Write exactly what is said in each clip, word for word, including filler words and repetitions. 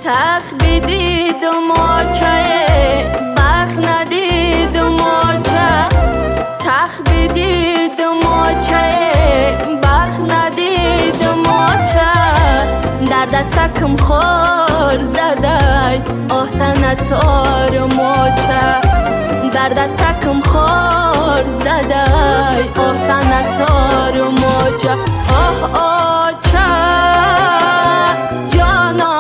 تخ بدید و ماچه بخ ندید و ماچه تخ بدید و ماچه بخ ندید و ماچه در دستکم خور زده آهتن اسار ماچه در دستکم خور زده آهتن اسار ماچه آه آه چه جانا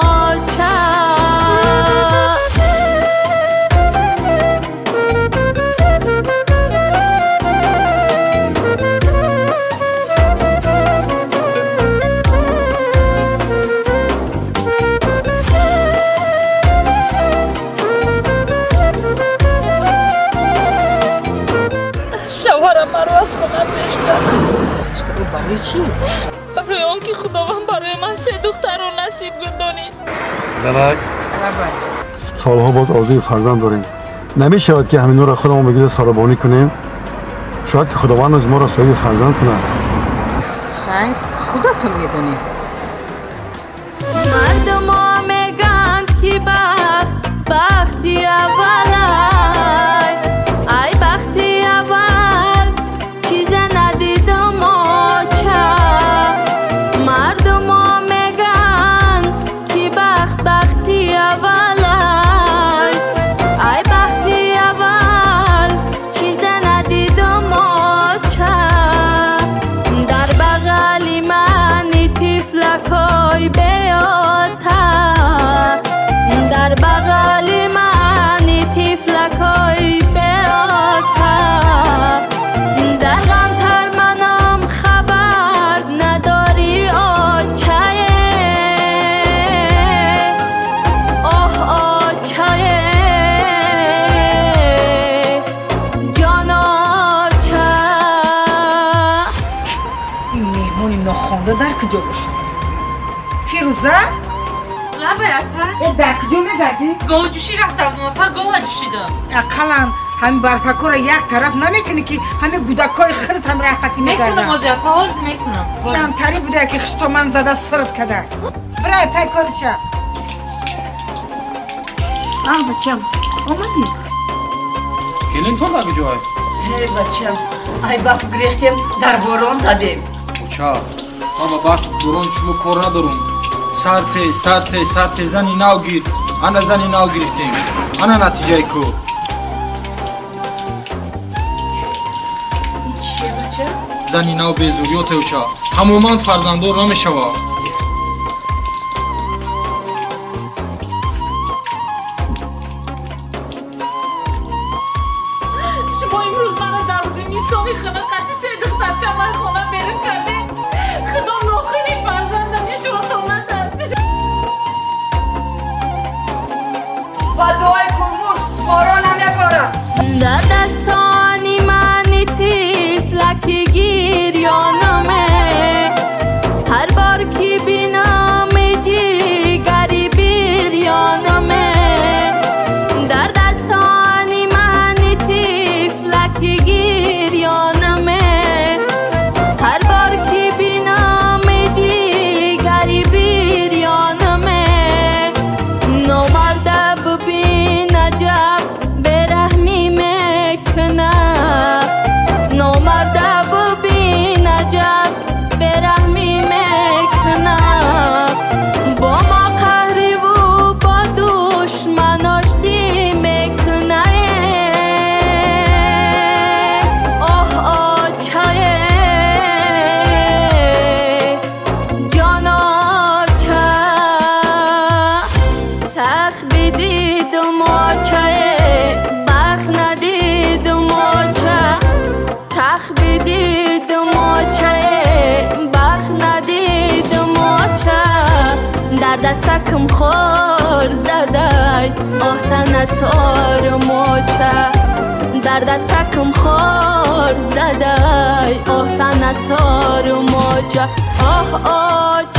شوهرم مرا از خونه پیش کرد. برای چی؟ برای آن که خداوند برای من سه دختر رو نصیب دانست. زنک سالها بعد آرزوی فرزند داریم. نمی شود که همین را خودمون بگید سالبانی کنیم؟ شاید که خداوند از ما را صاحب فرزند کنه. خیر خودتون میدونید. مردم ها میگن که بخت بختی اول ای بختی اول چیز ندیدم آچه مردم ها میگن که بخت بختی اول ای بختی اول چیز ندیدم آچه در بغلی من تیفلکای بیاته در بغلی من تیفلکای بیاته در غمتر منم خبر نداری آچه آه آچه جان آچه این مهمونی ناخوانده در کجا باشه؟ فیروزه؟ لبه در کجا میگردی؟ گاه جوشی رفتم پا گاه جوشیدم. اقلا همین برفکو را یک طرف نمیکنی که همین گودکای خرد هم رختی میکنم میگردن. آزیا پاوز میکنم. هم تری بوده که خشتو من زده سرد کده. برای پای کارشه. آه بچم آمدی؟ گلین تو لگه جای؟ هی بچم ای بخ گریختیم در باران زدیم. چا؟ ما با بخ باران شما کار ندارم. سرته سرته سرته زنی ناو گیر. انا زنی ناو گرفتیم. انا نتیجه کو. چیه بچه؟ زنی ناو به زوریات اوچا. تماما فرزندار نمیشه وا. شما امروز من در روز میسامی خلقتی سه دختر چمن خانه بیرون کردیم. خدا ناخونی فرزندم یه شما تا من تربیت. با دعای کنمون باران هم نکاره. در دستانی من تیفلک گیریانمه هر بار که بینم جیگری بیریانمه در دستانی من تیفلک گیریانمه هر بار که بینم جیگری بیریانمه نمرده ببین عجب برحمی میکنه نمرده ببین عجب برحمی میکنه با ما قهری و با دشمن آشتی میکنه آه آچه جان آچه تخ بدید و ماچه بخ ندید و ماچه تخ بدید و ماچه بخ ندید و ماچه در دستکم خور زده آهتن اسار ماچه در دستکم خور زده آهتن اسار ماچه آه آه